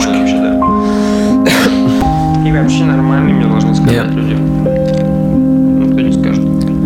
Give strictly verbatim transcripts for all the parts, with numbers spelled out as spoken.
Отлично вообще, да. И вообще нормально, мне должны сказать yeah. люди. Никто не скажет.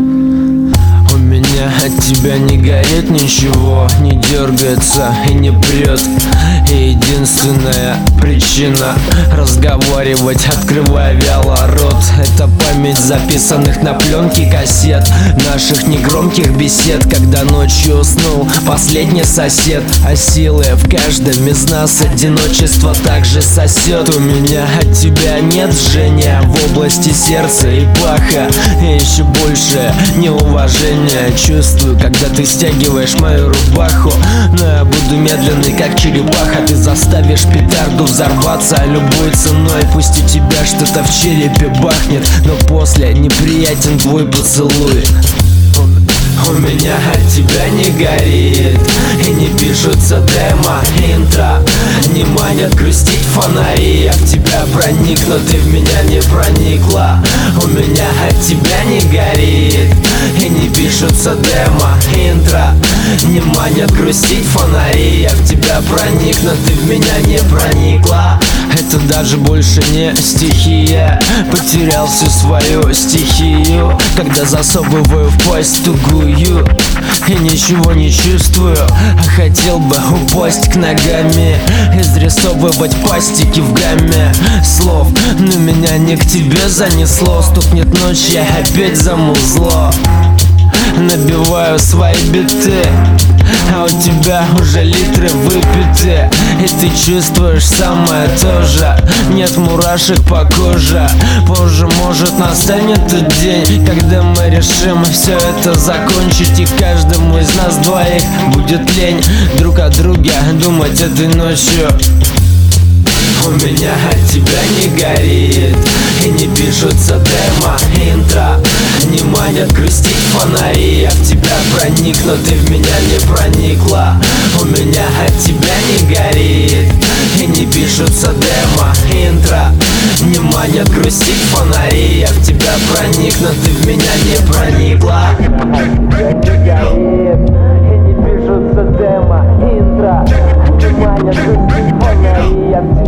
У меня от тебя не горит ничего, не дергается и не прет. И единственная причина разговаривать, открывая вяло рот, это память записанных на пленке кассет наших негромких бесед, когда ночью уснул последний сосед. А силы в каждом из нас одиночество также сосет. У меня от тебя нет жжения в области сердца и паха, и еще больше неуважения чувствую, когда ты стягиваешь мою рубаху. Но я буду медленный, как черепаха. Ты заставишь петарду взорваться любой ценой. Пусть у тебя что-то в черепе бахнет, но после неприятен твой поцелуй. У меня от тебя не горит и не пишутся демо, интро. Не манят грустить фонари. Я в тебя проник, но ты в меня не проникла. У меня от тебя не горит и не пишутся демо, интро. Не манят грустить фонари. Я в тебя проник, но ты в меня не проникла. Это даже больше не стихия. Потерял всю свою стихию, когда засовываю в пасть тугую и ничего не чувствую, а хотел бы упасть к ногами, изрисовывать пастики в гамме слов. Но меня не к тебе занесло. Стукнет ночь, я опять замузло. Набиваю свои биты, а у тебя уже литры выпиты. И ты чувствуешь самое то же. Нет мурашек по коже. Позже, может, настанет тот день, когда мы решим все это закончить, и каждому из нас двоих будет лень друг о друге думать этой ночью. У меня от тебя не горит и не пишутся демо, интро. Не манят грустить фонари. Я в тебя проник, но ты в меня не проникла. У меня от тебя не горит и не пишутся демо, интро. Не манят грустить фонари. Я в тебя проник, но ты в меня не проникла. От тебя не горит и не пишутся демо, интро. Не манят грустить фонари. Я в тебя